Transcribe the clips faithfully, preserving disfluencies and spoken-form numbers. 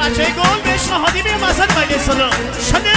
بچه گل به عشق هادی میرم وسط مگه صدا شده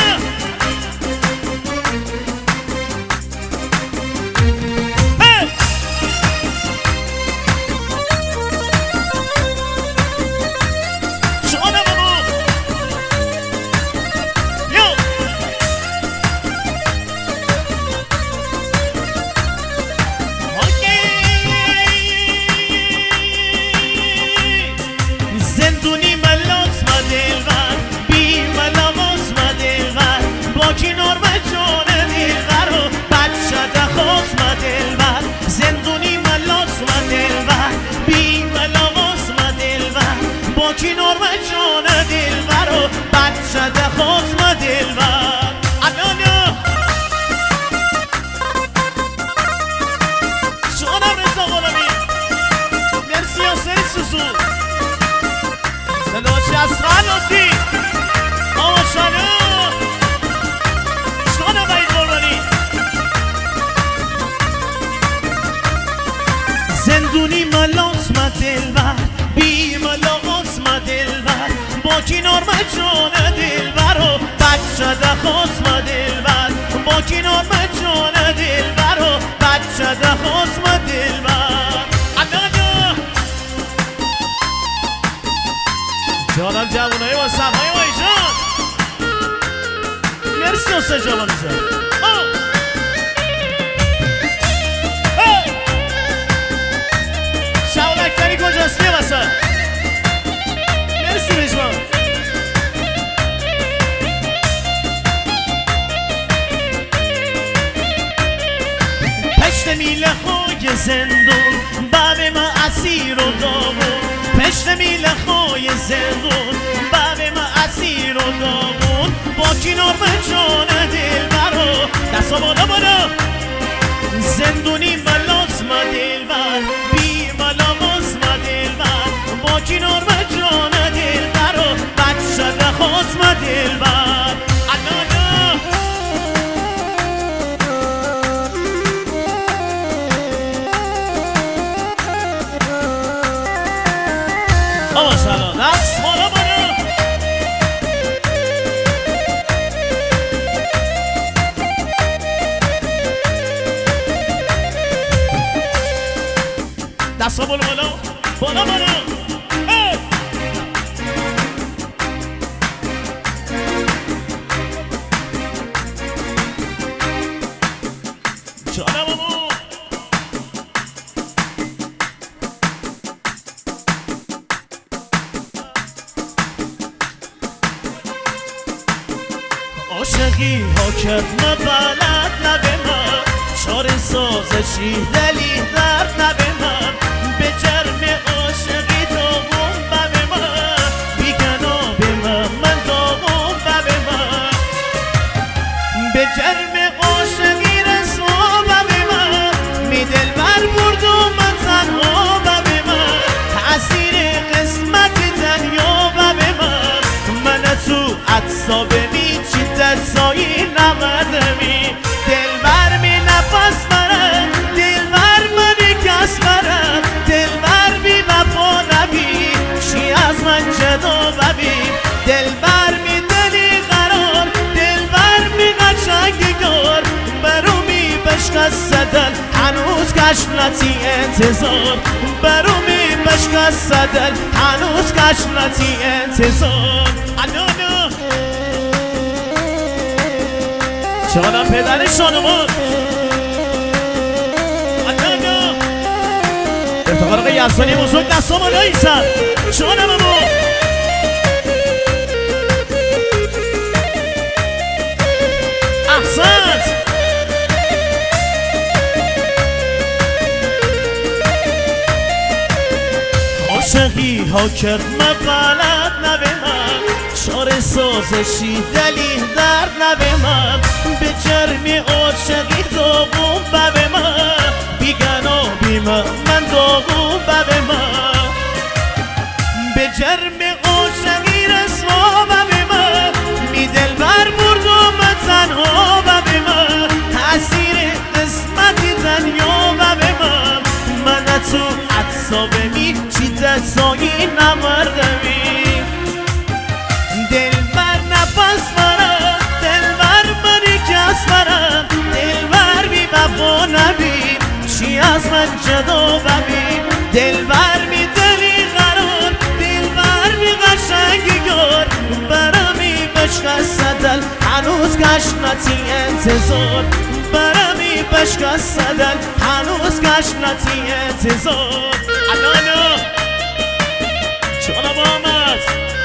کی نور و جان دلبر و بد شده خسم دلبر الالا جانم رضا غلامی مرسی حسین سوسو سلوچی از خلاتی آما شانو جانم باید قربانی زندونی ملاس ما دلبر بی ملاس ما دلبر با کنار ما جان دلبر و بد شده خسم دلبر با کنار ما جان دلبر و بد شده خسم دلبر انا جانم جوانای و صفای و ایجان مرسی حسین جوانی جان شاولکتری کجاست بیا بسن مرسی رجمان پشت میله های زندون باب ما اسیر و داغون پشت میله های زندون باب ما اسیر و داغون با کنار من جان دلبر و دستا بالا بالا زندونی ملاس ما دلبر بی ملاس ما دلبر با کنار ما جان دلبر و بد شده خود ما دلبر الالا آما شلا دست بالا بالا دست بالا بالا بالا بالا جانم امو عاشقی ها کرد نبلد نبه من چار سازشی دلی درد نبه من به جرم عاشقی داغون ببه من بیگنا به من من داغون ببه من به جرم عاشقی رسوا ببه من می دل بر برد و من تنها ببه من تأثیر قسمت دنیا ببه من من تو عطسابه می چیت سایی نمدمی دل بر می نفس برم دل بر منی کس برم دل بر بی وفا نبی چی از من جدا ببین دل بر می دلی قرار دل بر می قشنگیگار برو می بشکست دل هنوز گشنتی انتظار برو می بشکست دل هنوز گشنتی انتظار الانو جانم پدر شانمان الانو افتخار آقای یزدانی بزرگ دستا بالایی سر جانم امو احسنت عاشقی ها کرد مبلد نبه من چار سازشی دلی درد نبه من به جرم عاشقی داغون ببه من بیگنا بی من من داغون ببه من به جرم عاشقی رسوا ببه من می دل بر برد و من تنها ببه من تأثیر قسمتی دنیا ببه من من تو عطسابه می چی دستایی نمردمی از من جدا ببین دلبر می دلی قرار دلبر می قشنگ یار برمی بشکست دل هنوز گشنتی انتظار برمی بشکست دل هنوز گشنتی انتظار الانو چالا محمد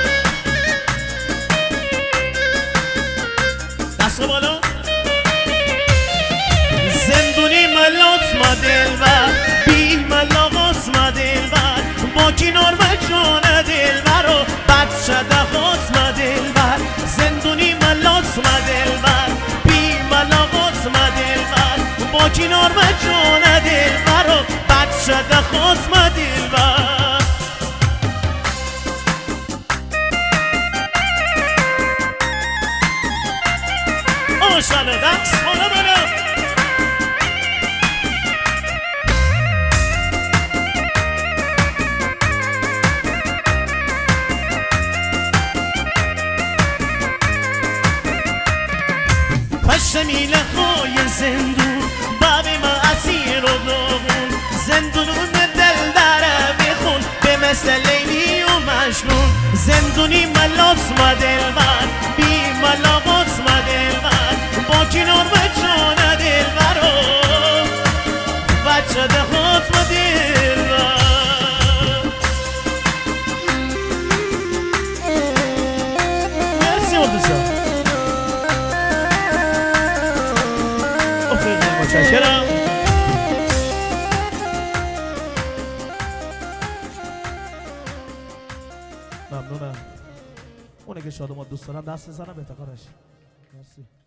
دست بالا زندونی ملات ما دلبر بی ملاقات ما دلبر با کنار و جان دلبر و بچه دهات ما دلبر زندونی ملات ما دلبر بی ملاقات ما دلبر با کنار و جان دلبر و بچه دهات ما دلبر آشاله دست بالا بالا پشت میله های زندون باب ما اسیر و داغون زندونون دل داره بخون به مثل لیلی و مجنون زندونی ملاس ما دلبر بی ملاقات ما دلبر با کنار و جان دلبر و بچه دهات ما دلبر مرسی مدوزا متشکرم ممنونم اونه که شادومات دوست دارم دست بزنم به افتخارش مرسی